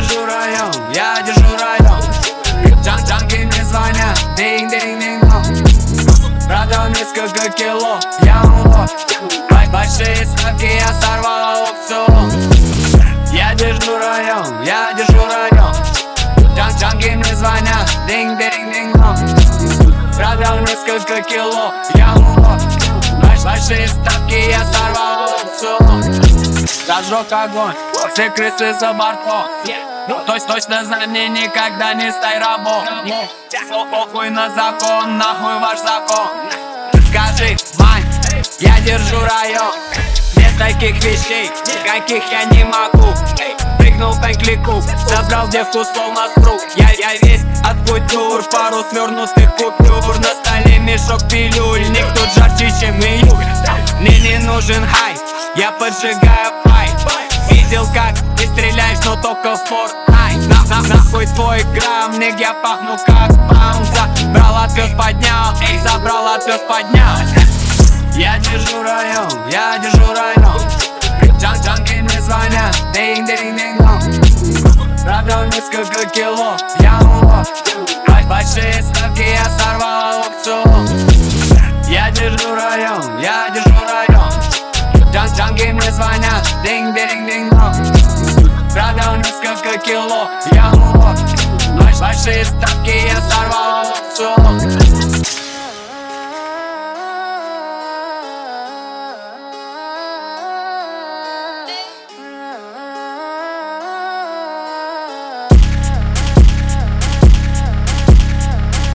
держу район, я держу район. Джанги мне звонят, динг-динг-динг-донг. Продал несколько кило, я улов. Большие ставки, я сорвал аукцион. Я держу район, я держу район. Джанги мне звонят, динг-динг-динг-донг. Продал несколько кило, я улов. Большие ставки, я сорвал аукцион. Зажег огонь, все крысы за бортом. Точно знай, мне никогда не стай рабом. Похуй на закон, нахуй ваш закон. Скажи, Вань, я держу район. Нет таких вещей, каких я не могу. Прыгнул в клику, забрал девку словно спруг. Я весь от кутюр, пару свернутых купюр. На столе мешок пилюль, никто жарче, чем июль. Мне не нужен хайп, я поджигаю пайп. Видел, как ты стреляешь, но только в Fortnite. Нахуй твой грамм, ник, я пахну как бам. Забрал, отвез, поднял, эй, забрал, отвез, поднял. Я держу район, я держу район. Джанги мне звонят, динг-динг-динг-донг. Продал несколько кило, я улов. Большие ставки, я сорвал аукцион. Я держу район, я держу район. Джанги мне звонят, динг-динг-динг-донг. Продал несколько кило, я улов. Большие ставки, я сорвал аукцион.